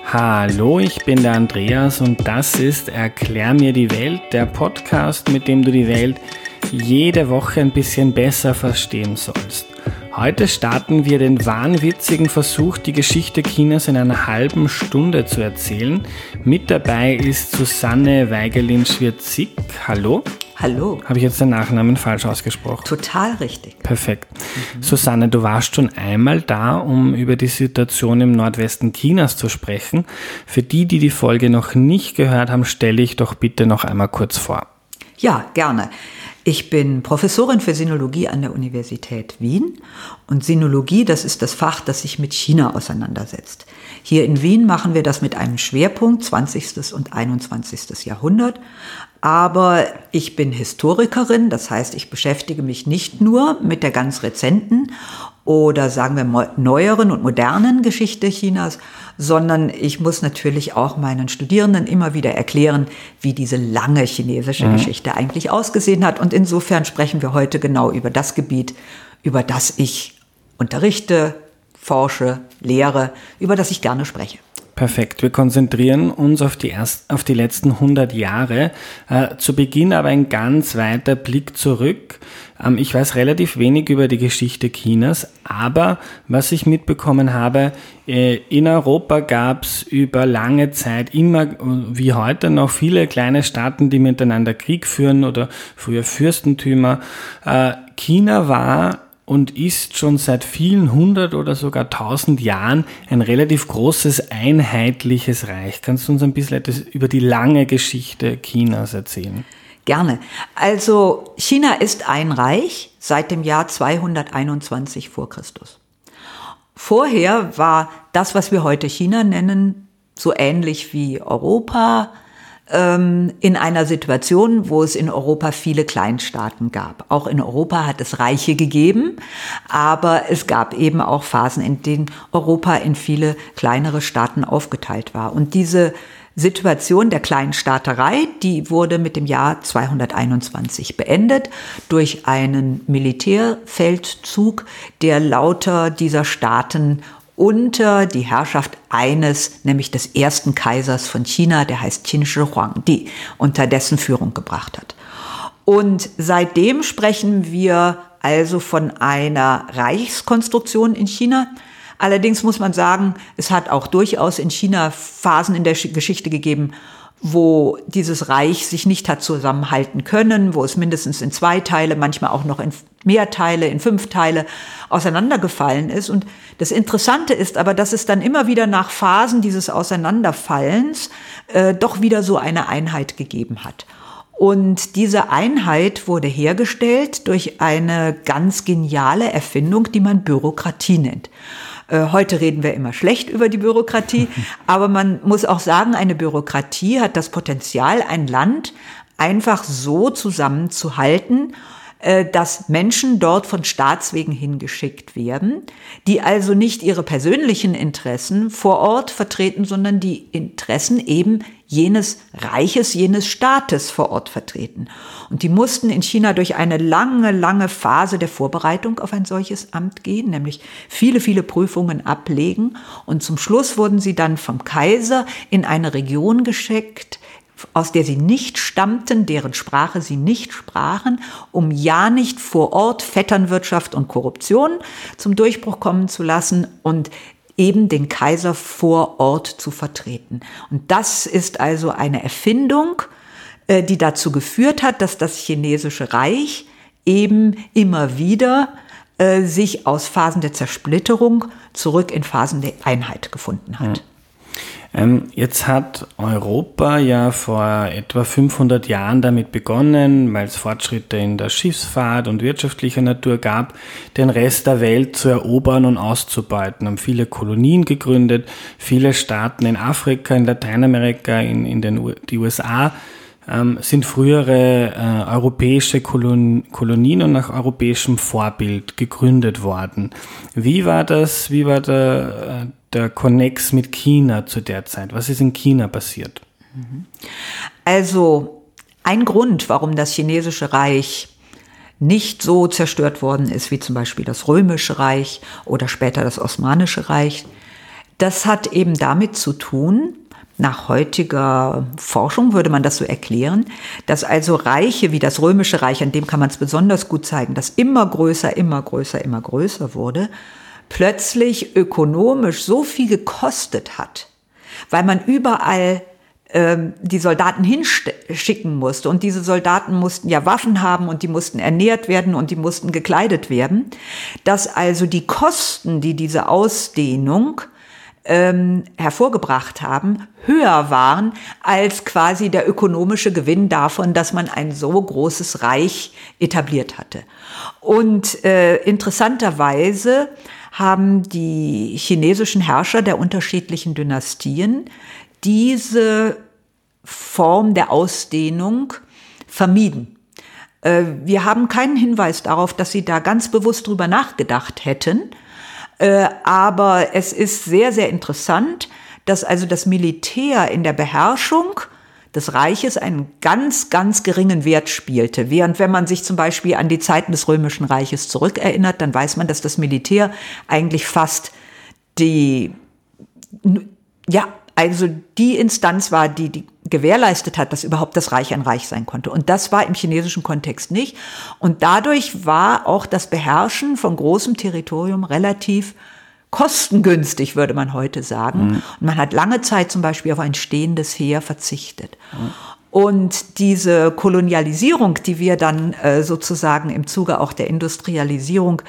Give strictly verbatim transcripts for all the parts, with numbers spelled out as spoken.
Hallo, ich bin der Andreas und das ist Erklär mir die Welt, der Podcast, mit dem du die Welt jede Woche ein bisschen besser verstehen sollst. Heute starten wir den wahnwitzigen Versuch, die Geschichte Chinas in einer halben Stunde zu erzählen. Mit dabei ist Susanne Weigelin-Schwirzik. Hallo. Hallo. Habe ich jetzt den Nachnamen falsch ausgesprochen? Total richtig. Perfekt. Mhm. Susanne, du warst schon einmal da, um über die Situation im Nordwesten Chinas zu sprechen. Für die, die die Folge noch nicht gehört haben, stelle ich doch bitte noch einmal kurz vor. Ja, gerne. Ich bin Professorin für Sinologie an der Universität Wien und Sinologie, das ist das Fach, das sich mit China auseinandersetzt. Hier in Wien machen wir das mit einem Schwerpunkt zwanzigsten und einundzwanzigsten Jahrhundert, aber ich bin Historikerin, das heißt, ich beschäftige mich nicht nur mit der ganz rezenten oder sagen wir neueren und modernen Geschichte Chinas, sondern ich muss natürlich auch meinen Studierenden immer wieder erklären, wie diese lange chinesische mhm. Geschichte eigentlich ausgesehen hat. Und insofern sprechen wir heute genau über das Gebiet, über das ich unterrichte, forsche, lehre, über das ich gerne spreche. Perfekt. Wir konzentrieren uns auf die, erst, auf die letzten hundert Jahre. Äh, zu Beginn aber ein ganz weiter Blick zurück. Ähm, ich weiß relativ wenig über die Geschichte Chinas, aber was ich mitbekommen habe, äh, in Europa gab es über lange Zeit immer wie heute noch viele kleine Staaten, die miteinander Krieg führen oder früher Fürstentümer. Äh, China war und ist schon seit vielen hundert oder sogar tausend Jahren ein relativ großes, einheitliches Reich. Kannst du uns ein bisschen etwas über die lange Geschichte Chinas erzählen? Gerne. Also China ist ein Reich seit dem Jahr zweihunderteinundzwanzig vor Christus. Vorher war das, was wir heute China nennen, so ähnlich wie Europa, in einer Situation, wo es in Europa viele Kleinstaaten gab. Auch in Europa hat es Reiche gegeben, aber es gab eben auch Phasen, in denen Europa in viele kleinere Staaten aufgeteilt war. Und diese Situation der Kleinstaaterei, die wurde mit dem Jahr zweihunderteinundzwanzig beendet durch einen Militärfeldzug, der lauter dieser Staaten unter die Herrschaft eines, nämlich des ersten Kaisers von China, der heißt Qin Shi Huangdi, unter dessen Führung gebracht hat. Und seitdem sprechen wir also von einer Reichskonstruktion in China. Allerdings muss man sagen, es hat auch durchaus in China Phasen in der Geschichte gegeben, wo dieses Reich sich nicht hat zusammenhalten können, wo es mindestens in zwei Teile, manchmal auch noch in mehr Teile, in fünf Teile auseinandergefallen ist. Und das Interessante ist aber, dass es dann immer wieder nach Phasen dieses Auseinanderfallens äh, doch wieder so eine Einheit gegeben hat. Und diese Einheit wurde hergestellt durch eine ganz geniale Erfindung, die man Bürokratie nennt. Heute reden wir immer schlecht über die Bürokratie, aber man muss auch sagen, eine Bürokratie hat das Potenzial, ein Land einfach so zusammenzuhalten, dass Menschen dort von Staatswegen hingeschickt werden, die also nicht ihre persönlichen Interessen vor Ort vertreten, sondern die Interessen eben jenes Reiches, jenes Staates vor Ort vertreten. Und die mussten in China durch eine lange, lange Phase der Vorbereitung auf ein solches Amt gehen, nämlich viele, viele Prüfungen ablegen. Und zum Schluss wurden sie dann vom Kaiser in eine Region geschickt, aus der sie nicht stammten, deren Sprache sie nicht sprachen, um ja nicht vor Ort Vetternwirtschaft und Korruption zum Durchbruch kommen zu lassen und eben den Kaiser vor Ort zu vertreten. Und das ist also eine Erfindung, die dazu geführt hat, dass das chinesische Reich eben immer wieder äh, sich aus Phasen der Zersplitterung zurück in Phasen der Einheit gefunden hat. Ja. Ähm, jetzt hat Europa ja vor etwa fünfhundert Jahren damit begonnen, weil es Fortschritte in der Schiffsfahrt und wirtschaftlicher Natur gab, den Rest der Welt zu erobern und auszubeuten. Haben viele Kolonien gegründet, viele Staaten in Afrika, in Lateinamerika, in, in den U- die U S A ähm, sind frühere äh, europäische Kolon- Kolonien und nach europäischem Vorbild gegründet worden. Wie war das, wie war der, äh, der Konnex mit China zu der Zeit? Was ist in China passiert? Also ein Grund, warum das chinesische Reich nicht so zerstört worden ist wie zum Beispiel das Römische Reich oder später das Osmanische Reich, Das hat eben damit zu tun, nach heutiger Forschung würde man das so erklären, dass also Reiche wie das Römische Reich, an dem kann man es besonders gut zeigen, das immer größer, immer größer, immer größer wurde, plötzlich ökonomisch so viel gekostet hat, weil man überall ähm, die Soldaten hinschicken musste. Und diese Soldaten mussten ja Waffen haben und die mussten ernährt werden und die mussten gekleidet werden, dass also die Kosten, die diese Ausdehnung Ähm, hervorgebracht haben, höher waren als quasi der ökonomische Gewinn davon, dass man ein so großes Reich etabliert hatte. Und äh, interessanterweise haben die chinesischen Herrscher der unterschiedlichen Dynastien diese Form der Ausdehnung vermieden. Äh, wir haben keinen Hinweis darauf, dass sie da ganz bewusst drüber nachgedacht hätten. Äh, aber es ist sehr, sehr interessant, dass also das Militär in der Beherrschung des Reiches einen ganz, ganz geringen Wert spielte. Während wenn man sich zum Beispiel an die Zeiten des Römischen Reiches zurückerinnert, dann weiß man, dass das Militär eigentlich fast die, ja, also die Instanz war, die, die gewährleistet hat, dass überhaupt das Reich ein Reich sein konnte. Und das war im chinesischen Kontext nicht. Und dadurch war auch das Beherrschen von großem Territorium relativ kostengünstig, würde man heute sagen. Mhm. Und man hat lange Zeit zum Beispiel auf ein stehendes Heer verzichtet. Mhm. Und diese Kolonialisierung, die wir dann äh, sozusagen im Zuge auch der Industrialisierung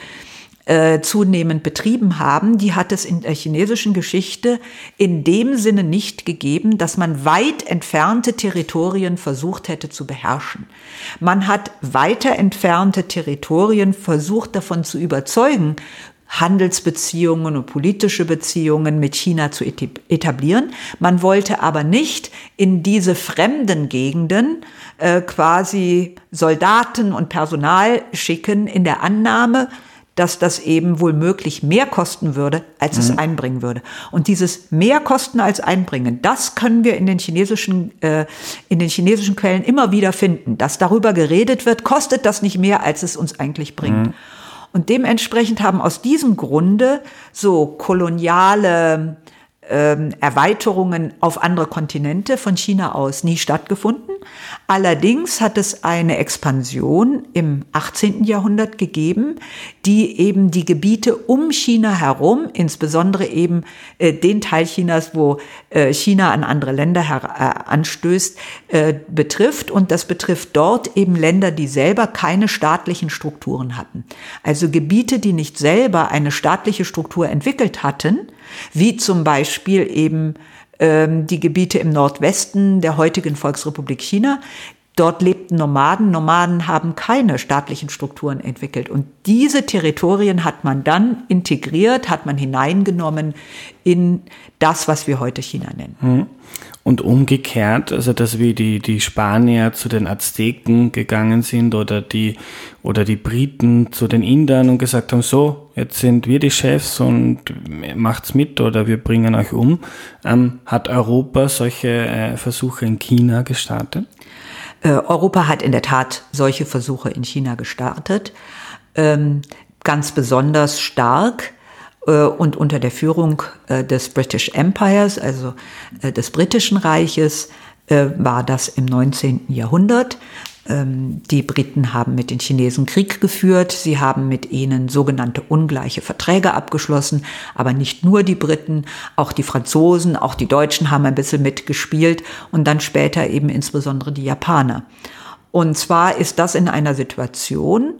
Äh, zunehmend betrieben haben, die hat es in der chinesischen Geschichte in dem Sinne nicht gegeben, dass man weit entfernte Territorien versucht hätte zu beherrschen. Man hat weiter entfernte Territorien versucht davon zu überzeugen, Handelsbeziehungen und politische Beziehungen mit China zu etablieren. Man wollte aber nicht in diese fremden Gegenden äh, quasi Soldaten und Personal schicken in der Annahme, dass das eben wohl möglich mehr kosten würde, als es mhm. einbringen würde. Und dieses mehr kosten als einbringen, das können wir in den chinesischen, äh, in den chinesischen Quellen immer wieder finden, dass darüber geredet wird, kostet das nicht mehr, als es uns eigentlich bringt. Mhm. Und dementsprechend haben aus diesem Grunde so koloniale ähm, Erweiterungen auf andere Kontinente von China aus nie stattgefunden. Allerdings hat es eine Expansion im achtzehnten Jahrhundert gegeben, die eben die Gebiete um China herum, insbesondere eben äh, den Teil Chinas, wo äh, China an andere Länder her- äh, anstößt, äh, betrifft. Und das betrifft dort eben Länder, die selber keine staatlichen Strukturen hatten. Also Gebiete, die nicht selber eine staatliche Struktur entwickelt hatten, wie zum Beispiel eben ähm, die Gebiete im Nordwesten der heutigen Volksrepublik China. Dort lebten Nomaden. Nomaden haben keine staatlichen Strukturen entwickelt. Und diese Territorien hat man dann integriert, hat man hineingenommen in das, was wir heute China nennen. Und umgekehrt, also dass wie die, die Spanier zu den Azteken gegangen sind oder die, oder die Briten zu den Indern und gesagt haben, so, jetzt sind wir die Chefs und macht's mit oder wir bringen euch um. Ähm, hat Europa solche äh, Versuche in China gestartet? Äh, Europa hat in der Tat solche Versuche in China gestartet, ähm, ganz besonders stark äh, und unter der Führung äh, des British Empires, also äh, des Britischen Reiches, äh, war das im neunzehnten Jahrhundert. Ähm, die Briten haben mit den Chinesen Krieg geführt, sie haben mit ihnen sogenannte ungleiche Verträge abgeschlossen, aber nicht nur die Briten, auch die Franzosen, auch die Deutschen haben ein bisschen mitgespielt und dann später eben insbesondere die Japaner. Und zwar ist das in einer Situation,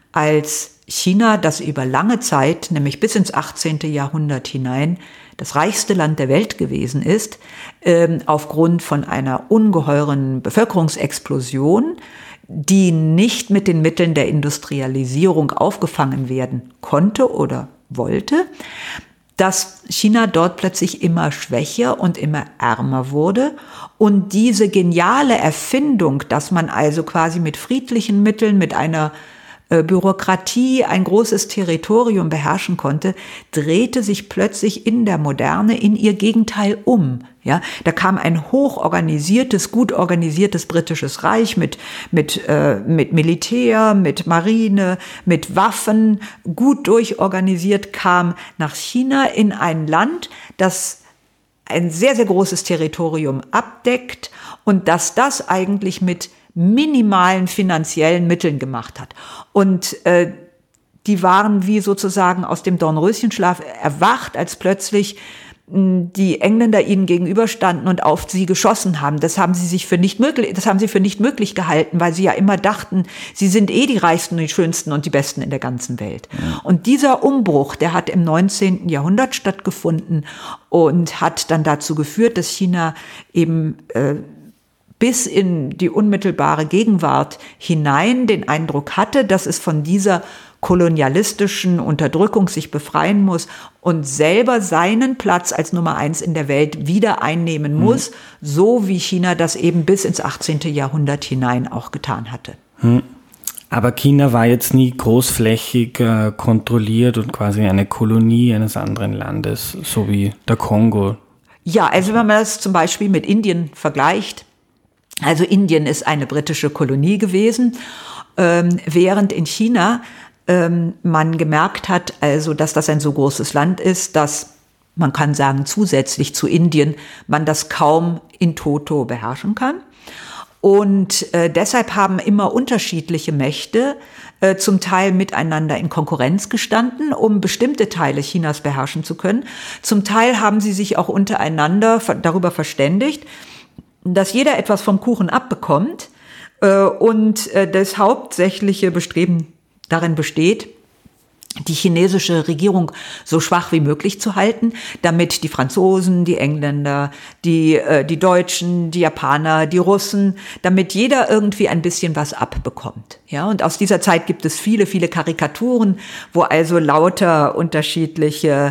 als China, das über lange Zeit, nämlich bis ins achtzehnten Jahrhundert hinein, das reichste Land der Welt gewesen ist, ähm, aufgrund von einer ungeheuren Bevölkerungsexplosion, die nicht mit den Mitteln der Industrialisierung aufgefangen werden konnte oder wollte, dass China dort plötzlich immer schwächer und immer ärmer wurde. Und diese geniale Erfindung, dass man also quasi mit friedlichen Mitteln, mit einer äh, Bürokratie ein großes Territorium beherrschen konnte, drehte sich plötzlich in der Moderne in ihr Gegenteil um. Ja, da kam ein hochorganisiertes, gut organisiertes britisches Reich mit, mit, äh, mit Militär, mit Marine, mit Waffen, gut durchorganisiert, kam nach China in ein Land, das ein sehr, sehr großes Territorium abdeckt und dass das eigentlich mit minimalen finanziellen Mitteln gemacht hat. Und äh, die waren wie sozusagen aus dem Dornröschenschlaf erwacht, als plötzlich die Engländer ihnen gegenüberstanden und auf sie geschossen haben. Das haben sie sich für nicht möglich, das haben sie für nicht möglich gehalten, weil sie ja immer dachten, sie sind eh die reichsten, die schönsten und die besten in der ganzen Welt. Ja. Und dieser Umbruch, der hat im neunzehnten Jahrhundert stattgefunden und hat dann dazu geführt, dass China eben äh, bis in die unmittelbare Gegenwart hinein den Eindruck hatte, dass es von dieser kolonialistischen Unterdrückung sich befreien muss und selber seinen Platz als Nummer eins in der Welt wieder einnehmen muss, hm. so wie China das eben bis ins achtzehnten Jahrhundert hinein auch getan hatte. Hm. Aber China war jetzt nie großflächig äh, kontrolliert und quasi eine Kolonie eines anderen Landes, so wie der Kongo. Ja, also wenn man das zum Beispiel mit Indien vergleicht, also Indien ist eine britische Kolonie gewesen, ähm, während in China man gemerkt hat, also, dass das ein so großes Land ist, dass man kann sagen, zusätzlich zu Indien, man das kaum in toto beherrschen kann. Und äh, deshalb haben immer unterschiedliche Mächte äh, zum Teil miteinander in Konkurrenz gestanden, um bestimmte Teile Chinas beherrschen zu können. Zum Teil haben sie sich auch untereinander darüber verständigt, dass jeder etwas vom Kuchen abbekommt äh, und äh, das hauptsächliche Bestreben darin besteht, die chinesische Regierung so schwach wie möglich zu halten, damit die Franzosen, die Engländer, die, äh, die Deutschen, die Japaner, die Russen, damit jeder irgendwie ein bisschen was abbekommt. Ja, und aus dieser Zeit gibt es viele, viele Karikaturen, wo also lauter unterschiedliche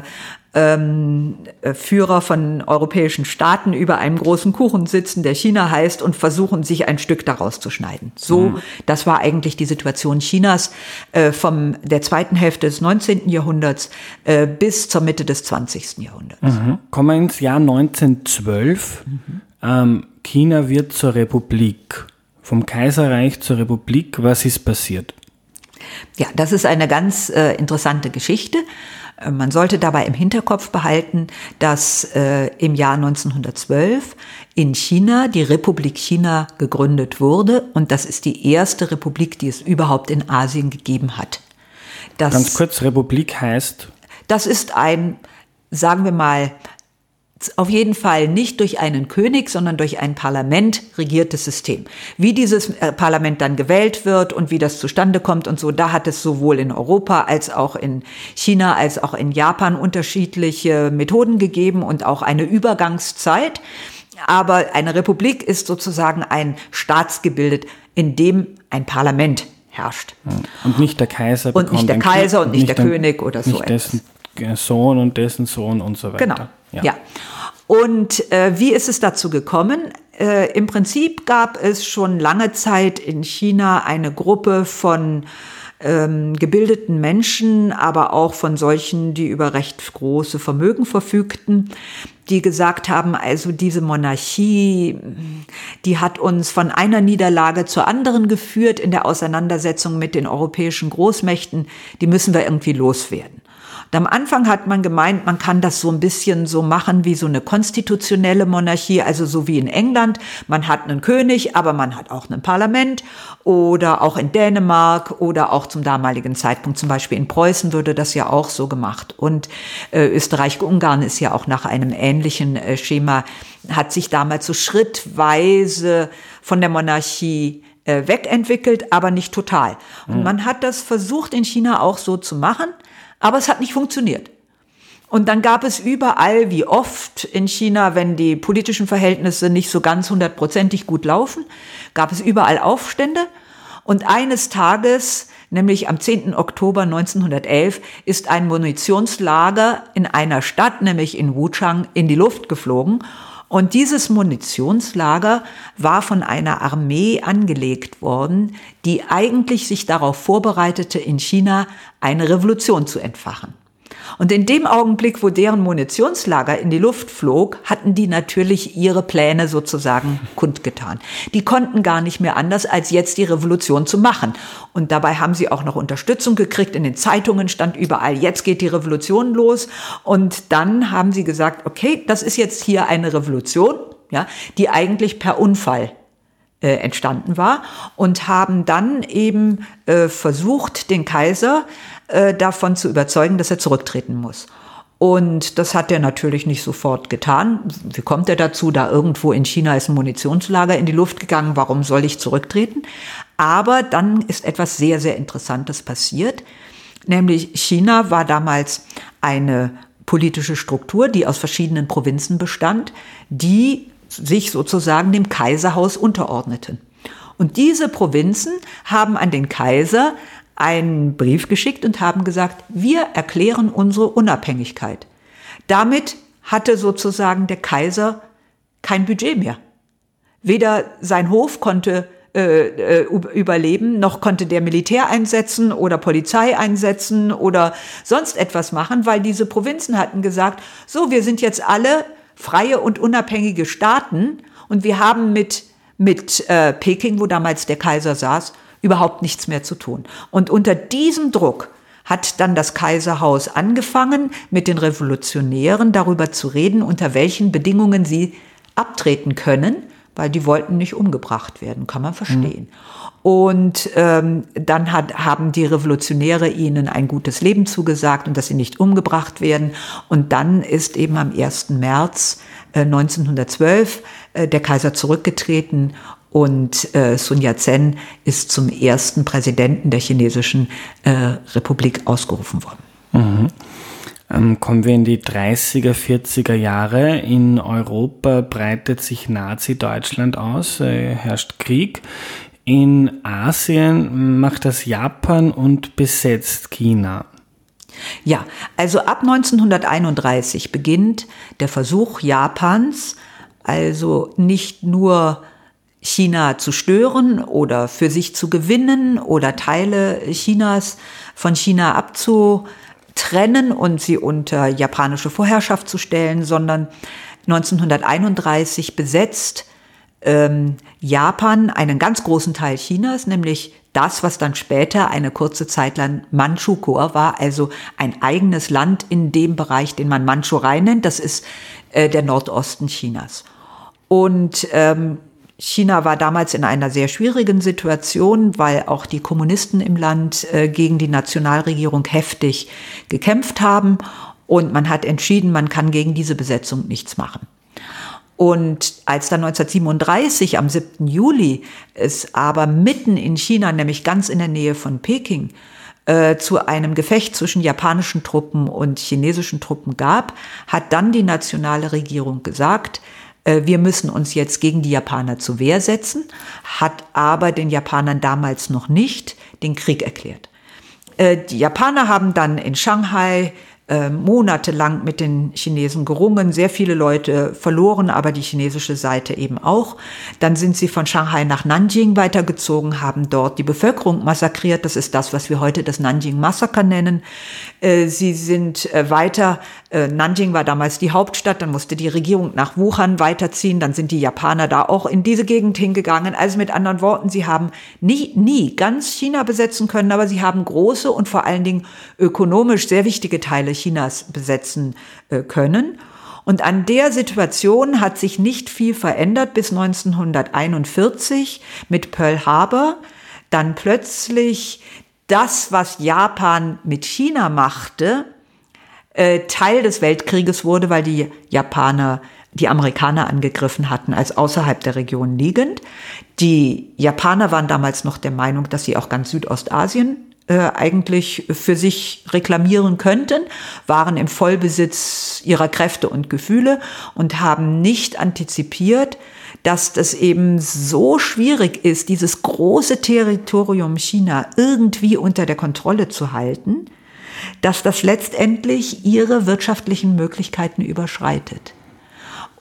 Ähm, Führer von europäischen Staaten über einem großen Kuchen sitzen, der China heißt, und versuchen, sich ein Stück daraus zu schneiden. So, mhm. das war eigentlich die Situation Chinas äh, vom der zweiten Hälfte des neunzehnten Jahrhunderts äh, bis zur Mitte des zwanzigsten Jahrhunderts. Mhm. Kommen wir ins Jahr neunzehnhundertzwölf. Mhm. Ähm, China wird zur Republik. Vom Kaiserreich zur Republik. Was ist passiert? Ja, das ist eine ganz äh, interessante Geschichte. Man sollte dabei im Hinterkopf behalten, dass äh, im Jahr neunzehnhundertzwölf in China die Republik China gegründet wurde und das ist die erste Republik, die es überhaupt in Asien gegeben hat. Das, Ganz kurz, Republik heißt? Das ist ein, sagen wir mal, auf jeden Fall nicht durch einen König, sondern durch ein Parlament regiertes System. Wie dieses Parlament dann gewählt wird und wie das zustande kommt und so, da hat es sowohl in Europa als auch in China als auch in Japan unterschiedliche Methoden gegeben und auch eine Übergangszeit. Aber eine Republik ist sozusagen ein Staatsgebilde, in dem ein Parlament herrscht. Und nicht der Kaiser bekommt Und nicht der Kaiser und nicht, nicht der König oder so etwas. Nicht dessen Sohn und dessen Sohn und so weiter. Genau, ja. ja. Und äh, wie ist es dazu gekommen? Äh, im Prinzip gab es schon lange Zeit in China eine Gruppe von ähm, gebildeten Menschen, aber auch von solchen, die über recht große Vermögen verfügten, die gesagt haben, also diese Monarchie, die hat uns von einer Niederlage zur anderen geführt in der Auseinandersetzung mit den europäischen Großmächten, die müssen wir irgendwie loswerden. Am Anfang hat man gemeint, man kann das so ein bisschen so machen wie so eine konstitutionelle Monarchie, also so wie in England. Man hat einen König, aber man hat auch ein Parlament oder auch in Dänemark oder auch zum damaligen Zeitpunkt, zum Beispiel in Preußen würde das ja auch so gemacht. Und äh, Österreich-Ungarn ist ja auch nach einem ähnlichen äh, Schema, hat sich damals so schrittweise von der Monarchie äh, wegentwickelt, aber nicht total. Und mhm. man hat das versucht in China auch so zu machen. Aber es hat nicht funktioniert. Und dann gab es überall, wie oft in China, wenn die politischen Verhältnisse nicht so ganz hundertprozentig gut laufen, gab es überall Aufstände. Und eines Tages, nämlich am zehnten Oktober neunzehnhundertelf, ist ein Munitionslager in einer Stadt, nämlich in Wuchang, in die Luft geflogen. Und dieses Munitionslager war von einer Armee angelegt worden, die eigentlich sich darauf vorbereitete, in China eine Revolution zu entfachen. Und in dem Augenblick, wo deren Munitionslager in die Luft flog, hatten die natürlich ihre Pläne sozusagen kundgetan. Die konnten gar nicht mehr anders, als jetzt die Revolution zu machen. Und dabei haben sie auch noch Unterstützung gekriegt. In den Zeitungen stand überall, jetzt geht die Revolution los. Und dann haben sie gesagt, okay, das ist jetzt hier eine Revolution, ja, die eigentlich per Unfall äh, entstanden war, und haben dann eben äh, versucht, den Kaiser davon zu überzeugen, dass er zurücktreten muss. Und das hat er natürlich nicht sofort getan. Wie kommt er dazu? Da irgendwo in China ist ein Munitionslager in die Luft gegangen. Warum soll ich zurücktreten? Aber dann ist etwas sehr, sehr Interessantes passiert. Nämlich China war damals eine politische Struktur, die aus verschiedenen Provinzen bestand, die sich sozusagen dem Kaiserhaus unterordneten. Und diese Provinzen haben an den Kaiser einen Brief geschickt und haben gesagt, wir erklären unsere Unabhängigkeit. Damit hatte sozusagen der Kaiser kein Budget mehr. Weder sein Hof konnte äh, überleben, noch konnte der Militär einsetzen oder Polizei einsetzen oder sonst etwas machen, weil diese Provinzen hatten gesagt, so, wir sind jetzt alle freie und unabhängige Staaten und wir haben mit, mit äh, Peking, wo damals der Kaiser saß, überhaupt nichts mehr zu tun. Und unter diesem Druck hat dann das Kaiserhaus angefangen, mit den Revolutionären darüber zu reden, unter welchen Bedingungen sie abtreten können, weil die wollten nicht umgebracht werden, kann man verstehen. Mhm. Und ähm, dann hat, haben die Revolutionäre ihnen ein gutes Leben zugesagt und dass sie nicht umgebracht werden. Und dann ist eben am ersten März äh, neunzehnhundertzwölf äh, der Kaiser zurückgetreten. Und äh, Sun Yat-sen ist zum ersten Präsidenten der chinesischen äh, Republik ausgerufen worden. Mhm. Ähm, kommen wir in die dreißiger, vierziger Jahre. In Europa breitet sich Nazi-Deutschland aus, äh, herrscht Krieg. In Asien macht das Japan und besetzt China. Ja, also ab neunzehnhunderteinunddreißig beginnt der Versuch Japans, also nicht nur China zu stören oder für sich zu gewinnen oder Teile Chinas von China abzutrennen und sie unter japanische Vorherrschaft zu stellen, sondern neunzehnhunderteinunddreißig besetzt ähm, Japan einen ganz großen Teil Chinas, nämlich das, was dann später eine kurze Zeit lang Mandschurei war, also ein eigenes Land in dem Bereich, den man Mandschurei nennt. Das ist äh, der Nordosten Chinas. Und ähm, China war damals in einer sehr schwierigen Situation, weil auch die Kommunisten im Land äh, gegen die Nationalregierung heftig gekämpft haben. Und man hat entschieden, man kann gegen diese Besetzung nichts machen. Und als dann neunzehnhundertsiebenunddreißig, am siebten Juli, es aber mitten in China, nämlich ganz in der Nähe von Peking, äh, zu einem Gefecht zwischen japanischen Truppen und chinesischen Truppen gab, hat dann die nationale Regierung gesagt, wir müssen uns jetzt gegen die Japaner zur Wehr setzen, hat aber den Japanern damals noch nicht den Krieg erklärt. Die Japaner haben dann in Shanghai äh, monatelang mit den Chinesen gerungen, sehr viele Leute verloren, aber die chinesische Seite eben auch. Dann sind sie von Shanghai nach Nanjing weitergezogen, haben dort die Bevölkerung massakriert. Das ist das, was wir heute das Nanjing-Massaker nennen. Äh, sie sind äh, weiter, äh, Nanjing war damals die Hauptstadt, dann musste die Regierung nach Wuhan weiterziehen, dann sind die Japaner da auch in diese Gegend hingegangen. Also mit anderen Worten, sie haben nie, nie ganz China besetzen können, aber sie haben große und vor allen Dingen ökonomisch sehr wichtige Teile Chinas besetzen äh, können. Und an der Situation hat sich nicht viel verändert bis neunzehnhunderteinundvierzig mit Pearl Harbor. Dann plötzlich das, was Japan mit China machte, äh, Teil des Weltkrieges wurde, weil die Japaner die Amerikaner angegriffen hatten, als außerhalb der Region liegend. Die Japaner waren damals noch der Meinung, dass sie auch ganz Südostasien Äh, eigentlich für sich reklamieren könnten, waren im Vollbesitz ihrer Kräfte und Gefühle und haben nicht antizipiert, dass das eben so schwierig ist, dieses große Territorium China irgendwie unter der Kontrolle zu halten, dass das letztendlich ihre wirtschaftlichen Möglichkeiten überschreitet.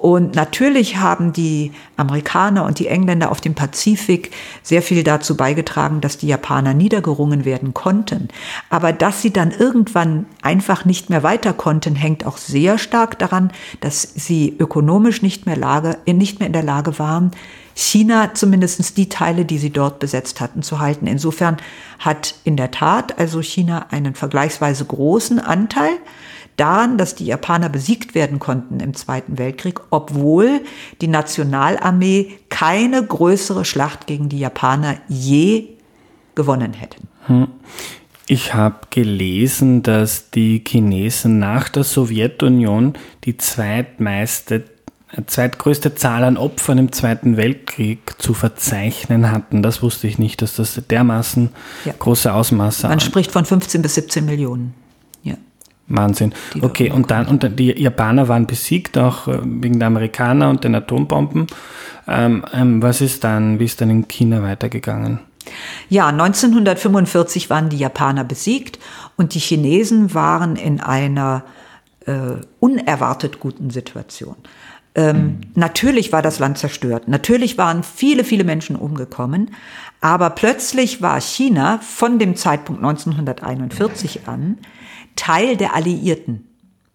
Und natürlich haben die Amerikaner und die Engländer auf dem Pazifik sehr viel dazu beigetragen, dass die Japaner niedergerungen werden konnten. Aber dass sie dann irgendwann einfach nicht mehr weiter konnten, hängt auch sehr stark daran, dass sie ökonomisch nicht mehr, Lage, nicht mehr in der Lage waren, China, zumindest die Teile, die sie dort besetzt hatten, zu halten. Insofern hat in der Tat also China einen vergleichsweise großen Anteil daran, dass die Japaner besiegt werden konnten im Zweiten Weltkrieg, obwohl die Nationalarmee keine größere Schlacht gegen die Japaner je gewonnen hätten. Ich habe gelesen, dass die Chinesen nach der Sowjetunion die zweitmeiste zweitgrößte Zahl an Opfern im Zweiten Weltkrieg zu verzeichnen hatten. Das wusste ich nicht, dass das dermaßen ja. große Ausmaße Man an. spricht von fünfzehn bis siebzehn Millionen. Ja. Wahnsinn. Okay, und dann, und dann die Japaner waren besiegt, auch wegen der Amerikaner und den Atombomben. Ähm, ähm, was ist dann, wie ist dann in China weitergegangen? Ja, neunzehnhundertfünfundvierzig waren die Japaner besiegt und die Chinesen waren in einer äh, unerwartet guten Situation. Ähm, mhm. Natürlich war das Land zerstört. Natürlich waren viele, viele Menschen umgekommen. Aber plötzlich war China von dem Zeitpunkt neunzehnhunderteinundvierzig an Teil der Alliierten.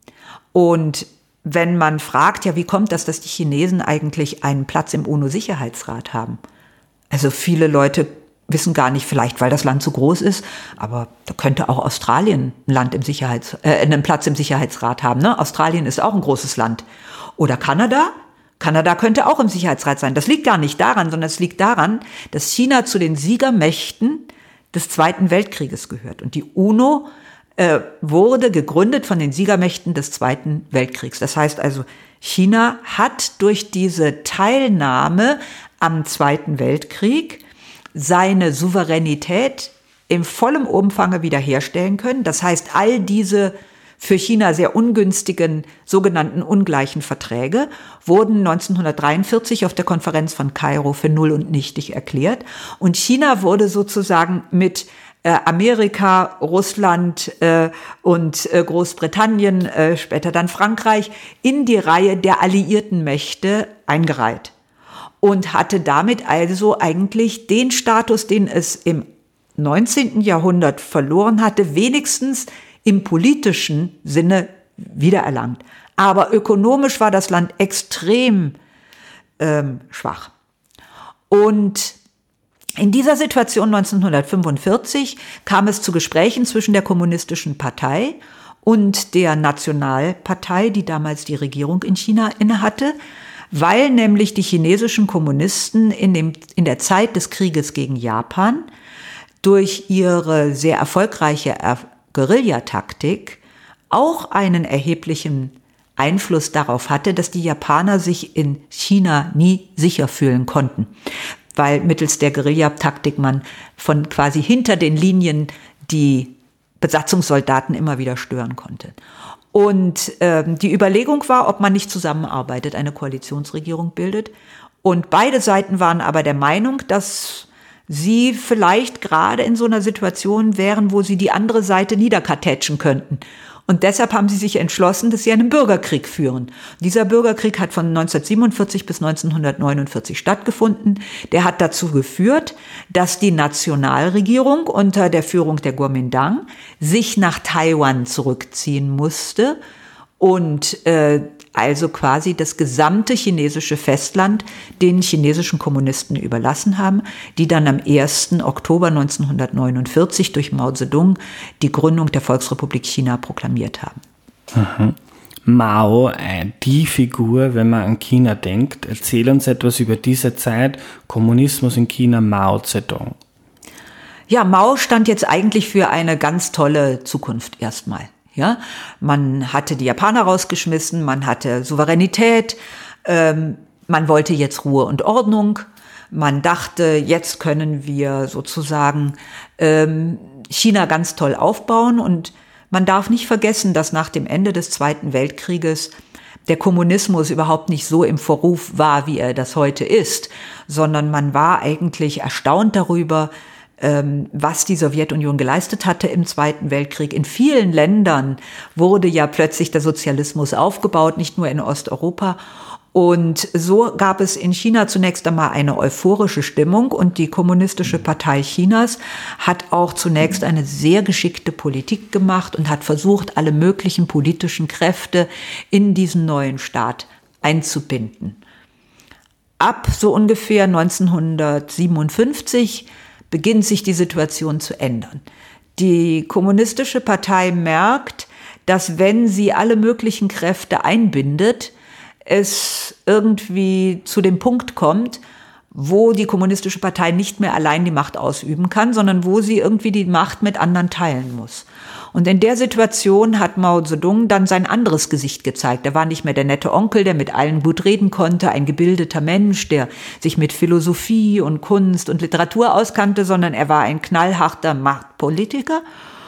Und wenn man fragt, ja, wie kommt das, dass die Chinesen eigentlich einen Platz im UNO-Sicherheitsrat haben? Also viele Leute wissen gar nicht, vielleicht weil das Land so groß ist, aber da könnte auch Australien ein Land im Sicherheits, äh, einen Platz im Sicherheitsrat haben. Ne? Australien ist auch ein großes Land. Oder Kanada? Kanada könnte auch im Sicherheitsrat sein. Das liegt gar nicht daran, sondern es liegt daran, dass China zu den Siegermächten des Zweiten Weltkrieges gehört. Und die UNO äh, wurde gegründet von den Siegermächten des Zweiten Weltkriegs. Das heißt also, China hat durch diese Teilnahme am Zweiten Weltkrieg seine Souveränität im vollen Umfang wiederherstellen können. Das heißt, all diese für China sehr ungünstigen sogenannten ungleichen Verträge wurden neunzehnhundertdreiundvierzig auf der Konferenz von Kairo für null und nichtig erklärt. Und China wurde sozusagen mit äh, Amerika, Russland äh, und äh, Großbritannien, äh, später dann Frankreich, in die Reihe der alliierten Mächte eingereiht. Und hatte damit also eigentlich den Status, den es im neunzehnten Jahrhundert verloren hatte, wenigstens im politischen Sinne wiedererlangt. Aber ökonomisch war das Land extrem ähm, schwach. Und in dieser Situation neunzehnhundertfünfundvierzig kam es zu Gesprächen zwischen der Kommunistischen Partei und der Nationalpartei, die damals die Regierung in China innehatte, weil nämlich die chinesischen Kommunisten in, dem, in der Zeit des Krieges gegen Japan durch ihre sehr erfolgreiche er- Guerillataktik auch einen erheblichen Einfluss darauf hatte, dass die Japaner sich in China nie sicher fühlen konnten, weil mittels der Guerillataktik man von quasi hinter den Linien die Besatzungssoldaten immer wieder stören konnte. Und ähm, die Überlegung war, ob man nicht zusammenarbeitet, eine Koalitionsregierung bildet. Und beide Seiten waren aber der Meinung, dass sie vielleicht gerade in so einer Situation wären, wo sie die andere Seite niederkartätschen könnten. Und deshalb haben sie sich entschlossen, dass sie einen Bürgerkrieg führen. Dieser Bürgerkrieg hat von neunzehnhundertsiebenundvierzig bis neunzehnhundertneunundvierzig stattgefunden. Der hat dazu geführt, dass die Nationalregierung unter der Führung der Kuomintang sich nach Taiwan zurückziehen musste und äh, also quasi das gesamte chinesische Festland den chinesischen Kommunisten überlassen haben, die dann am ersten Oktober neunzehnhundertneunundvierzig durch Mao Zedong die Gründung der Volksrepublik China proklamiert haben. Mhm. Mao, die Figur, wenn man an China denkt, erzähl uns etwas über diese Zeit, Kommunismus in China, Mao Zedong. Ja, Mao stand jetzt eigentlich für eine ganz tolle Zukunft erstmal. Ja, man hatte die Japaner rausgeschmissen, man hatte Souveränität, ähm, man wollte jetzt Ruhe und Ordnung. Man dachte, jetzt können wir sozusagen ähm, China ganz toll aufbauen. Und man darf nicht vergessen, dass nach dem Ende des Zweiten Weltkrieges der Kommunismus überhaupt nicht so im Verruf war, wie er das heute ist, sondern man war eigentlich erstaunt darüber, was die Sowjetunion geleistet hatte im Zweiten Weltkrieg. In vielen Ländern wurde ja plötzlich der Sozialismus aufgebaut, nicht nur in Osteuropa. Und so gab es in China zunächst einmal eine euphorische Stimmung und die Kommunistische Partei Chinas hat auch zunächst eine sehr geschickte Politik gemacht und hat versucht, alle möglichen politischen Kräfte in diesen neuen Staat einzubinden. Ab so ungefähr neunzehnhundertsiebenundfünfzig beginnt sich die Situation zu ändern. Die Kommunistische Partei merkt, dass wenn sie alle möglichen Kräfte einbindet, es irgendwie zu dem Punkt kommt, wo die Kommunistische Partei nicht mehr allein die Macht ausüben kann, sondern wo sie irgendwie die Macht mit anderen teilen muss. Und in der Situation hat Mao Zedong dann sein anderes Gesicht gezeigt. Er war nicht mehr der nette Onkel, der mit allen gut reden konnte, ein gebildeter Mensch, der sich mit Philosophie und Kunst und Literatur auskannte, sondern er war ein knallharter Machtpolitiker.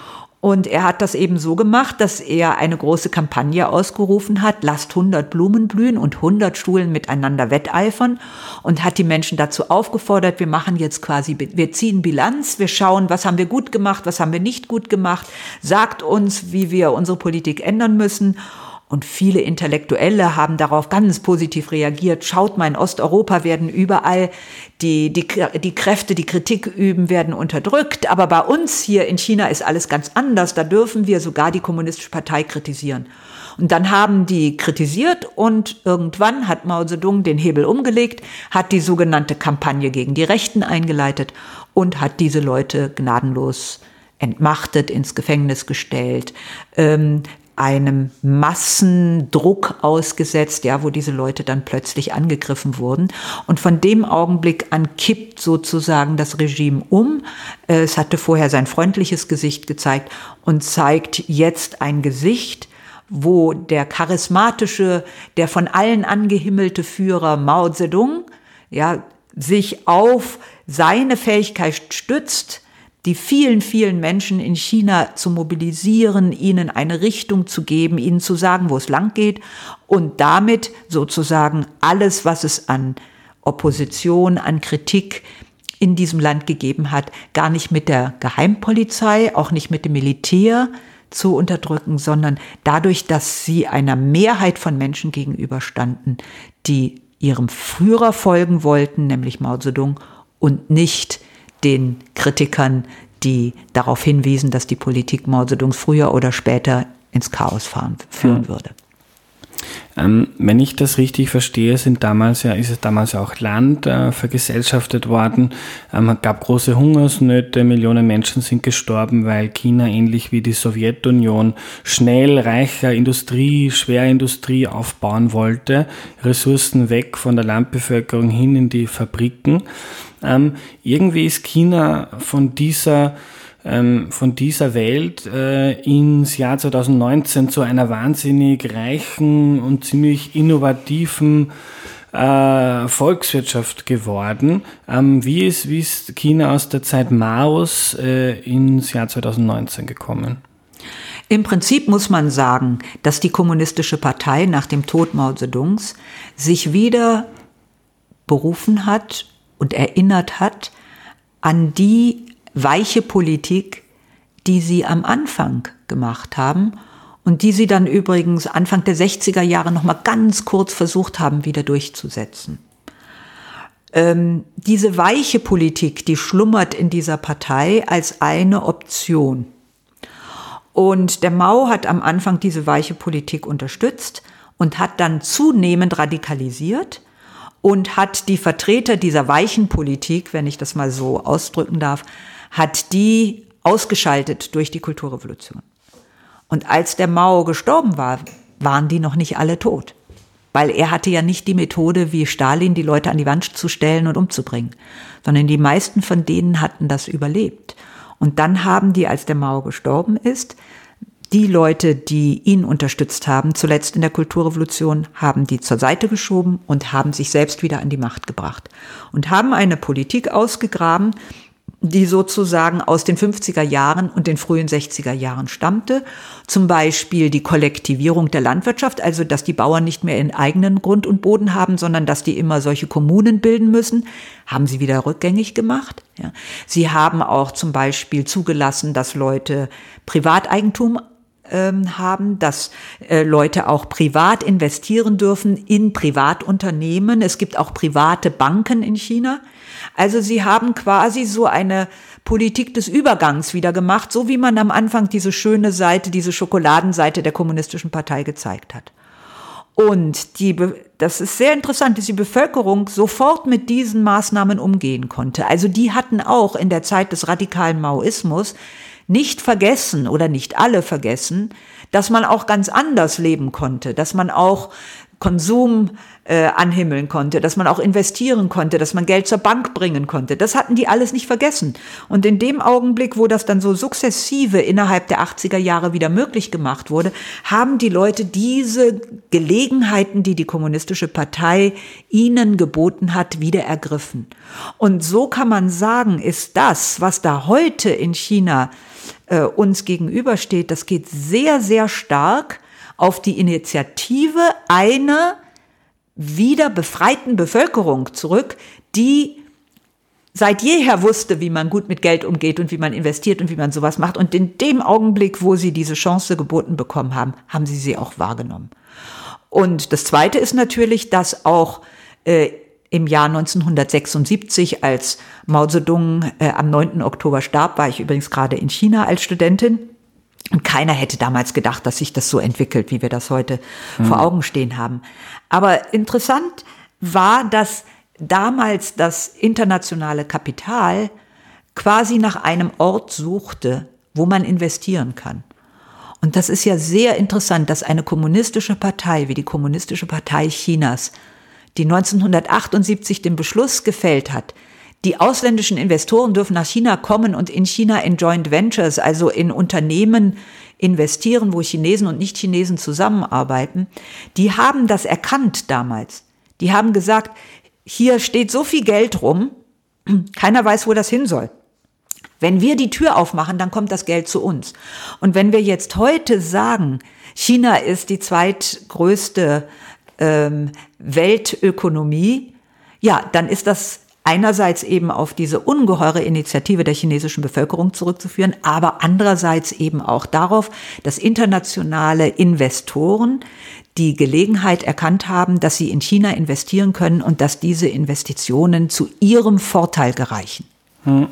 Und er hat das eben so gemacht, dass er eine große Kampagne ausgerufen hat, lasst hundert Blumen blühen und hundert Schulen miteinander wetteifern und hat die Menschen dazu aufgefordert, wir machen jetzt quasi, wir ziehen Bilanz, wir schauen, was haben wir gut gemacht, was haben wir nicht gut gemacht, sagt uns, wie wir unsere Politik ändern müssen. Und viele Intellektuelle haben darauf ganz positiv reagiert. Schaut mal, in Osteuropa werden überall die, die, die Kräfte, die Kritik üben, werden unterdrückt. Aber bei uns hier in China ist alles ganz anders. Da dürfen wir sogar die Kommunistische Partei kritisieren. Und dann haben die kritisiert und irgendwann hat Mao Zedong den Hebel umgelegt, hat die sogenannte Kampagne gegen die Rechten eingeleitet und hat diese Leute gnadenlos entmachtet, ins Gefängnis gestellt, ähm, einem Massendruck ausgesetzt, ja, wo diese Leute dann plötzlich angegriffen wurden. Und von dem Augenblick an kippt sozusagen das Regime um. Es hatte vorher sein freundliches Gesicht gezeigt und zeigt jetzt ein Gesicht, wo der charismatische, der von allen angehimmelte Führer Mao Zedong, ja, sich auf seine Fähigkeit stützt, die vielen, vielen Menschen in China zu mobilisieren, ihnen eine Richtung zu geben, ihnen zu sagen, wo es lang geht und damit sozusagen alles, was es an Opposition, an Kritik in diesem Land gegeben hat, gar nicht mit der Geheimpolizei, auch nicht mit dem Militär zu unterdrücken, sondern dadurch, dass sie einer Mehrheit von Menschen gegenüberstanden, die ihrem Führer folgen wollten, nämlich Mao Zedong, und nicht den Kritikern, die darauf hinwiesen, dass die Politik Mao Zedongs früher oder später ins Chaos fahren, führen würde. Ähm, wenn ich das richtig verstehe, sind damals ja, ist es damals ja auch Land äh, vergesellschaftet worden. Ähm, es gab große Hungersnöte, Millionen Menschen sind gestorben, weil China ähnlich wie die Sowjetunion schnell reicher Industrie, Schwerindustrie aufbauen wollte, Ressourcen weg von der Landbevölkerung hin in die Fabriken. Ähm, irgendwie ist China von dieser ähm, von dieser Welt äh, ins Jahr zwanzig neunzehn zu einer wahnsinnig reichen und ziemlich innovativen äh, Volkswirtschaft geworden. Ähm, wie ist wie ist China aus der Zeit Maos äh, ins Jahr zwanzig neunzehn gekommen? Im Prinzip muss man sagen, dass die Kommunistische Partei nach dem Tod Mao Zedongs sich wieder berufen hat und erinnert hat an die weiche Politik, die sie am Anfang gemacht haben und die sie dann übrigens Anfang der sechziger Jahre noch mal ganz kurz versucht haben, wieder durchzusetzen. Ähm, diese weiche Politik, die schlummert in dieser Partei als eine Option. Und der Mao hat am Anfang diese weiche Politik unterstützt und hat dann zunehmend radikalisiert und hat die Vertreter dieser weichen Politik, wenn ich das mal so ausdrücken darf, hat die ausgeschaltet durch die Kulturrevolution. Und als der Mao gestorben war, waren die noch nicht alle tot. Weil er hatte ja nicht die Methode wie Stalin, die Leute an die Wand zu stellen und umzubringen, sondern die meisten von denen hatten das überlebt. Und dann haben die, als der Mao gestorben ist, die Leute, die ihn unterstützt haben, zuletzt in der Kulturrevolution, haben die zur Seite geschoben und haben sich selbst wieder an die Macht gebracht. Und haben eine Politik ausgegraben, die sozusagen aus den fünfziger Jahren und den frühen sechziger Jahren stammte. Zum Beispiel die Kollektivierung der Landwirtschaft, also dass die Bauern nicht mehr in eigenen Grund und Boden haben, sondern dass die immer solche Kommunen bilden müssen, haben sie wieder rückgängig gemacht. Ja. Sie haben auch zum Beispiel zugelassen, dass Leute Privateigentum ähm, haben, dass äh, Leute auch privat investieren dürfen in Privatunternehmen. Es gibt auch private Banken in China. Also sie haben quasi so eine Politik des Übergangs wieder gemacht, so wie man am Anfang diese schöne Seite, diese Schokoladenseite der Kommunistischen Partei gezeigt hat. Und die, das ist sehr interessant, dass die Bevölkerung sofort mit diesen Maßnahmen umgehen konnte. Also die hatten auch in der Zeit des radikalen Maoismus nicht vergessen oder nicht alle vergessen, dass man auch ganz anders leben konnte, dass man auch Konsum äh, anhimmeln konnte, dass man auch investieren konnte, dass man Geld zur Bank bringen konnte. Das hatten die alles nicht vergessen. Und in dem Augenblick, wo das dann so sukzessive innerhalb der achtziger Jahre wieder möglich gemacht wurde, haben die Leute diese Gelegenheiten, die die Kommunistische Partei ihnen geboten hat, wieder ergriffen. Und so kann man sagen, ist das, was da heute in China äh, uns gegenübersteht, das geht sehr, sehr stark auf die Initiative einer wieder befreiten Bevölkerung zurück, die seit jeher wusste, wie man gut mit Geld umgeht und wie man investiert und wie man sowas macht. Und in dem Augenblick, wo sie diese Chance geboten bekommen haben, haben sie sie auch wahrgenommen. Und das Zweite ist natürlich, dass auch äh, im Jahr neunzehnhundertsechsundsiebzig, als Mao Zedong äh, am neunten Oktober starb, war ich übrigens gerade in China als Studentin. Und keiner hätte damals gedacht, dass sich das so entwickelt, wie wir das heute mhm. vor Augen stehen haben. Aber interessant war, dass damals das internationale Kapital quasi nach einem Ort suchte, wo man investieren kann. Und das ist ja sehr interessant, dass eine kommunistische Partei wie die Kommunistische Partei Chinas, die neunzehnhundertachtundsiebzig den Beschluss gefällt hat, die ausländischen Investoren dürfen nach China kommen und in China in Joint Ventures, also in Unternehmen investieren, wo Chinesen und Nicht-Chinesen zusammenarbeiten. Die haben das erkannt damals. Die haben gesagt, hier steht so viel Geld rum, keiner weiß, wo das hin soll. Wenn wir die Tür aufmachen, dann kommt das Geld zu uns. Und wenn wir jetzt heute sagen, China ist die zweitgrößte ähm, Weltökonomie, ja, dann ist das einerseits eben auf diese ungeheure Initiative der chinesischen Bevölkerung zurückzuführen, aber andererseits eben auch darauf, dass internationale Investoren die Gelegenheit erkannt haben, dass sie in China investieren können und dass diese Investitionen zu ihrem Vorteil gereichen. Hm.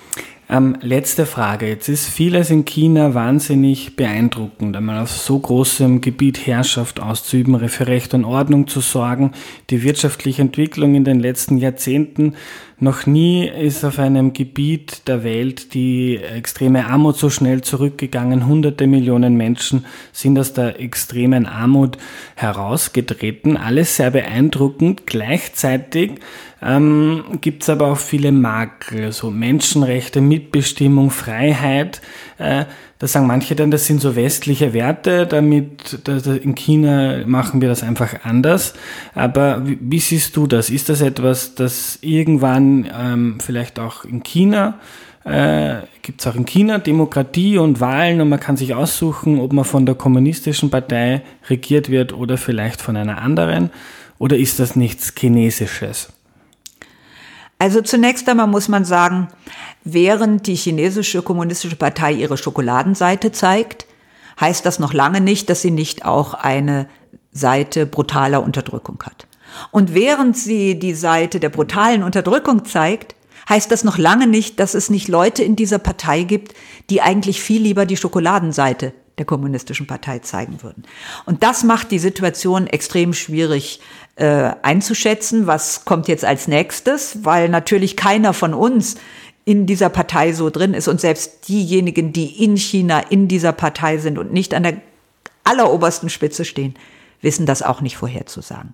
Ähm, letzte Frage. Jetzt ist vieles in China wahnsinnig beeindruckend, einmal auf so großem Gebiet Herrschaft auszuüben, für Recht und Ordnung zu sorgen, die wirtschaftliche Entwicklung in den letzten Jahrzehnten. Noch nie ist auf einem Gebiet der Welt die extreme Armut so schnell zurückgegangen. Hunderte Millionen Menschen sind aus der extremen Armut herausgetreten. Alles sehr beeindruckend. Gleichzeitig ähm, gibt es aber auch viele Makel, so Menschenrechte, Mitbestimmung, Freiheit. Äh, da sagen manche dann, das sind so westliche Werte, damit das, in China machen wir das einfach anders. Aber wie, wie siehst du das? Ist das etwas, das irgendwann ähm, vielleicht auch in China, äh, gibt es auch in China Demokratie und Wahlen und man kann sich aussuchen, ob man von der kommunistischen Partei regiert wird oder vielleicht von einer anderen? Oder ist das nichts Chinesisches? Also zunächst einmal muss man sagen, während die chinesische kommunistische Partei ihre Schokoladenseite zeigt, heißt das noch lange nicht, dass sie nicht auch eine Seite brutaler Unterdrückung hat. Und während sie die Seite der brutalen Unterdrückung zeigt, heißt das noch lange nicht, dass es nicht Leute in dieser Partei gibt, die eigentlich viel lieber die Schokoladenseite der kommunistischen Partei zeigen würden. Und das macht die Situation extrem schwierig äh, einzuschätzen. Was kommt jetzt als nächstes? Weil natürlich keiner von uns in dieser Partei so drin ist und selbst diejenigen, die in China in dieser Partei sind und nicht an der allerobersten Spitze stehen, wissen das auch nicht vorherzusagen.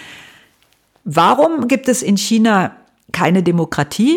Warum gibt es in China keine Demokratie?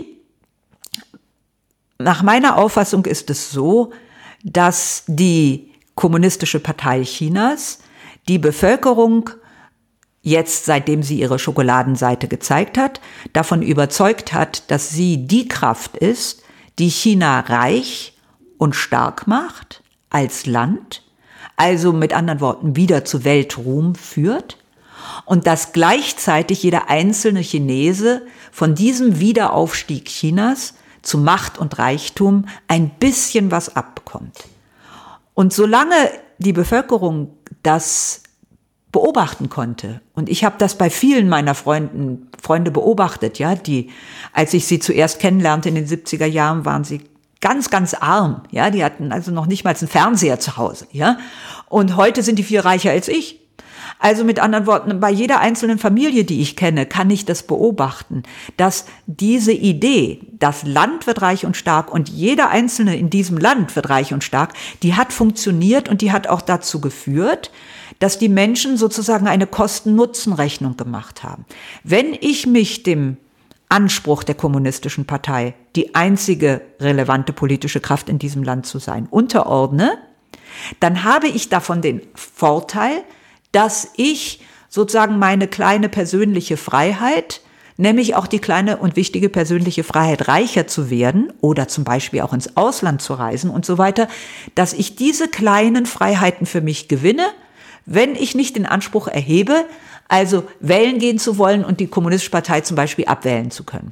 Nach meiner Auffassung ist es so, dass die Kommunistische Partei Chinas die Bevölkerung jetzt, seitdem sie ihre Schokoladenseite gezeigt hat, davon überzeugt hat, dass sie die Kraft ist, die China reich und stark macht als Land, also mit anderen Worten wieder zu Weltruhm führt und dass gleichzeitig jeder einzelne Chinese von diesem Wiederaufstieg Chinas zu Macht und Reichtum ein bisschen was abbekommt. Und solange die Bevölkerung das beobachten konnte, und ich habe das bei vielen meiner Freunden, Freunde beobachtet, ja, die, als ich sie zuerst kennenlernte in den siebziger Jahren, waren sie ganz, ganz arm, ja, die hatten also noch nicht mal einen Fernseher zu Hause, ja, und heute sind die viel reicher als ich. Also mit anderen Worten, bei jeder einzelnen Familie, die ich kenne, kann ich das beobachten, dass diese Idee, das Land wird reich und stark und jeder Einzelne in diesem Land wird reich und stark, die hat funktioniert und die hat auch dazu geführt, dass die Menschen sozusagen eine Kosten-Nutzen-Rechnung gemacht haben. Wenn ich mich dem Anspruch der Kommunistischen Partei, die einzige relevante politische Kraft in diesem Land zu sein, unterordne, dann habe ich davon den Vorteil, dass ich sozusagen meine kleine persönliche Freiheit, nämlich auch die kleine und wichtige persönliche Freiheit, reicher zu werden oder zum Beispiel auch ins Ausland zu reisen und so weiter, dass ich diese kleinen Freiheiten für mich gewinne, wenn ich nicht den Anspruch erhebe, also wählen gehen zu wollen und die Kommunistische Partei zum Beispiel abwählen zu können.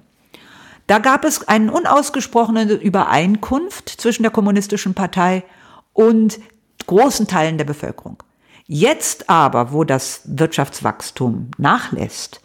Da gab es eine unausgesprochene Übereinkunft zwischen der Kommunistischen Partei und großen Teilen der Bevölkerung. Jetzt aber, wo das Wirtschaftswachstum nachlässt,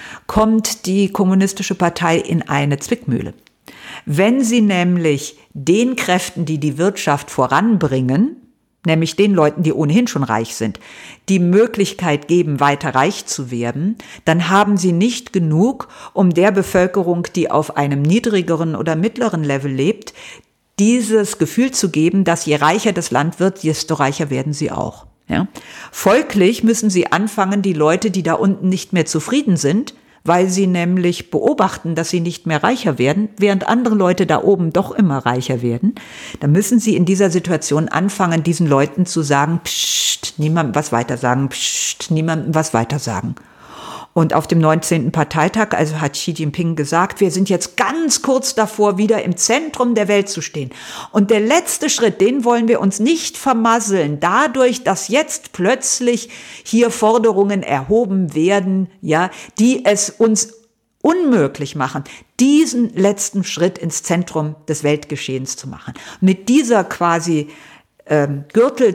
kommt die Kommunistische Partei in eine Zwickmühle. Wenn sie nämlich den Kräften, die die Wirtschaft voranbringen, nämlich den Leuten, die ohnehin schon reich sind, die Möglichkeit geben, weiter reich zu werden, dann haben sie nicht genug, um der Bevölkerung, die auf einem niedrigeren oder mittleren Level lebt, dieses Gefühl zu geben, dass je reicher das Land wird, desto reicher werden sie auch. Ja? Folglich müssen sie anfangen, die Leute, die da unten nicht mehr zufrieden sind, weil sie nämlich beobachten, dass sie nicht mehr reicher werden, während andere Leute da oben doch immer reicher werden, dann müssen sie in dieser Situation anfangen, diesen Leuten zu sagen, psst, niemandem was weiter sagen, psst, niemandem was weiter sagen. Und auf dem neunzehnten Parteitag, also hat Xi Jinping gesagt, wir sind jetzt ganz kurz davor, wieder im Zentrum der Welt zu stehen. Und der letzte Schritt, den wollen wir uns nicht vermasseln, dadurch, dass jetzt plötzlich hier Forderungen erhoben werden, ja, die es uns unmöglich machen, diesen letzten Schritt ins Zentrum des Weltgeschehens zu machen. Mit dieser quasi ähm,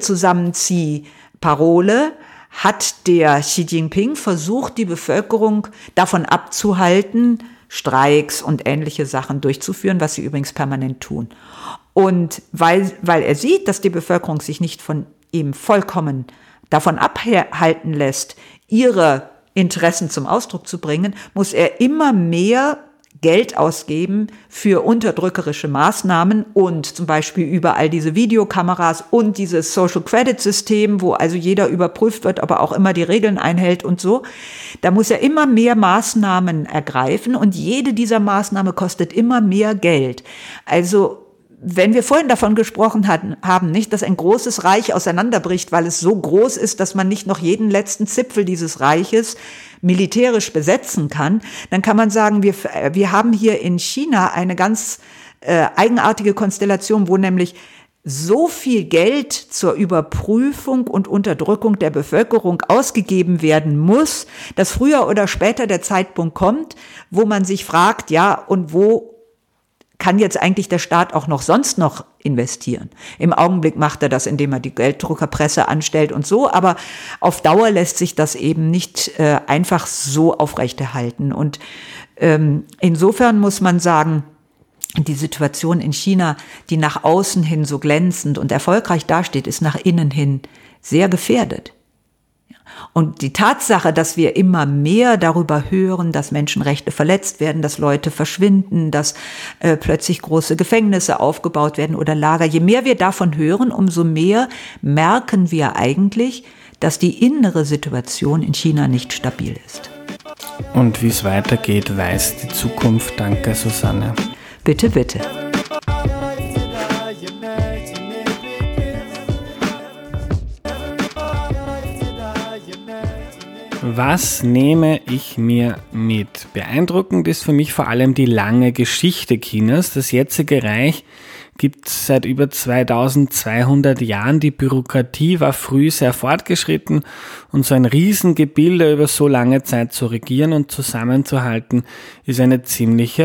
Gürtelzusammenzieh-Parole hat der Xi Jinping versucht, die Bevölkerung davon abzuhalten, Streiks und ähnliche Sachen durchzuführen, was sie übrigens permanent tun. Und weil, weil er sieht, dass die Bevölkerung sich nicht von ihm vollkommen davon abhalten lässt, ihre Interessen zum Ausdruck zu bringen, muss er immer mehr Geld ausgeben für unterdrückerische Maßnahmen und zum Beispiel überall diese Videokameras und dieses Social Credit System, wo also jeder überprüft wird, aber auch immer die Regeln einhält und so. Da muss er immer mehr Maßnahmen ergreifen und jede dieser Maßnahmen kostet immer mehr Geld. Also wenn wir vorhin davon gesprochen hatten, haben, nicht, dass ein großes Reich auseinanderbricht, weil es so groß ist, dass man nicht noch jeden letzten Zipfel dieses Reiches militärisch besetzen kann, dann kann man sagen, wir, wir haben hier in China eine ganz äh, eigenartige Konstellation, wo nämlich so viel Geld zur Überprüfung und Unterdrückung der Bevölkerung ausgegeben werden muss, dass früher oder später der Zeitpunkt kommt, wo man sich fragt, ja, und wo kann jetzt eigentlich der Staat auch noch sonst noch investieren? Im Augenblick macht er das, indem er die Gelddruckerpresse anstellt und so, aber auf Dauer lässt sich das eben nicht äh, einfach so aufrechterhalten. Und ähm, insofern muss man sagen, die Situation in China, die nach außen hin so glänzend und erfolgreich dasteht, ist nach innen hin sehr gefährdet. Und die Tatsache, dass wir immer mehr darüber hören, dass Menschenrechte verletzt werden, dass Leute verschwinden, dass äh, plötzlich große Gefängnisse aufgebaut werden oder Lager, je mehr wir davon hören, umso mehr merken wir eigentlich, dass die innere Situation in China nicht stabil ist. Und wie es weitergeht, weiß die Zukunft. Danke, Susanne. Bitte, bitte. Was nehme ich mir mit? Beeindruckend ist für mich vor allem die lange Geschichte Chinas. Das jetzige Reich gibt es seit über zweitausendzweihundert Jahren. Die Bürokratie war früh sehr fortgeschritten und so ein Riesengebilde über so lange Zeit zu regieren und zusammenzuhalten, ist eine ziemliche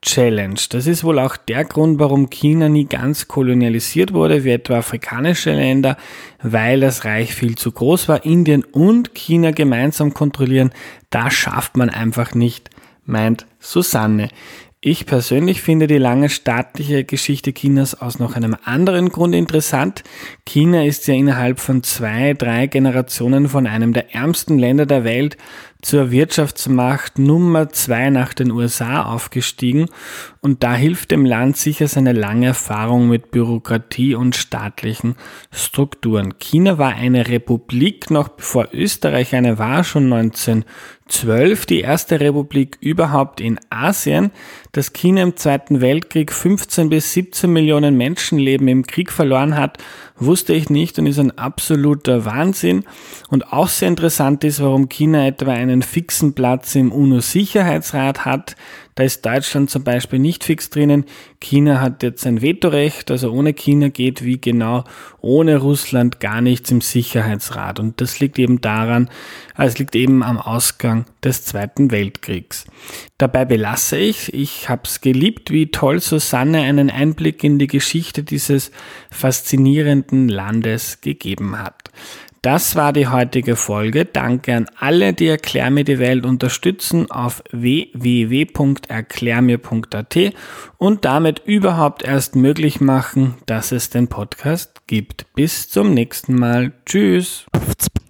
Challenge. Das ist wohl auch der Grund, warum China nie ganz kolonialisiert wurde, wie etwa afrikanische Länder, weil das Reich viel zu groß war. Indien und China gemeinsam kontrollieren, das schafft man einfach nicht, meint Susanne. Ich persönlich finde die lange staatliche Geschichte Chinas aus noch einem anderen Grund interessant. China ist ja innerhalb von zwei, drei Generationen von einem der ärmsten Länder der Welt zur Wirtschaftsmacht Nummer zwei nach den U S A aufgestiegen und da hilft dem Land sicher seine lange Erfahrung mit Bürokratie und staatlichen Strukturen. China war eine Republik, noch bevor Österreich eine war, schon neunzehnhundertzwölf, die erste Republik überhaupt in Asien. Dass China im Zweiten Weltkrieg fünfzehn bis siebzehn Millionen Menschenleben im Krieg verloren hat, wusste ich nicht und ist ein absoluter Wahnsinn. Und auch sehr interessant ist, warum China etwa einen fixen Platz im UNO-Sicherheitsrat hat. Da ist Deutschland zum Beispiel nicht fix drinnen. China hat jetzt ein Vetorecht, also ohne China geht wie genau ohne Russland gar nichts im Sicherheitsrat. Und das liegt eben daran, also es liegt eben am Ausgang des Zweiten Weltkriegs. Dabei belasse ich, ich habe es geliebt, wie toll Susanne einen Einblick in die Geschichte dieses faszinierenden Landes gegeben hat. Das war die heutige Folge. Danke an alle, die Erklär mir die Welt unterstützen auf w w w punkt erklär mir punkt a t und damit überhaupt erst möglich machen, dass es den Podcast gibt. Bis zum nächsten Mal. Tschüss.